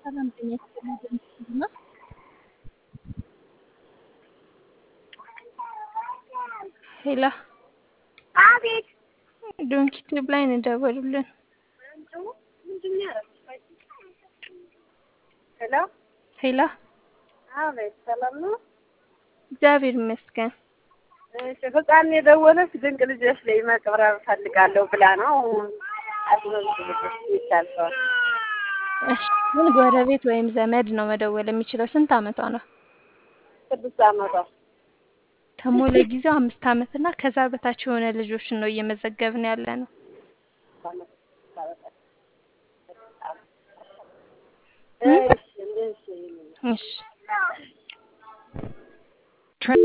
ሰላም ጤና ይስጥልኝ ነው። ሄላ አቤት ዶንኪ ቲዩብ ላይ ነው ደወሉልን። ሄሎ ሄላ አቤት ሰላም ነው። እግዚአብሔር ይመስገን። እሺ ፍቃድ የደወለች ድንቅ ልጆች ላይ መቅረብ ፈልጋለሁ ብላ ነው። ይቻላል። እሺ ምን ጎረቤት ወይም ዘመድ ነው መደወል የሚችለው? ስንት አመቷ ነው? 6 አመቷ። ከሞላ ጊዜው 5 አመት እና ከዛ በታች የሆነ ልጆችን ነው እየመዘገብን ያለ ነው። እሺ እሺ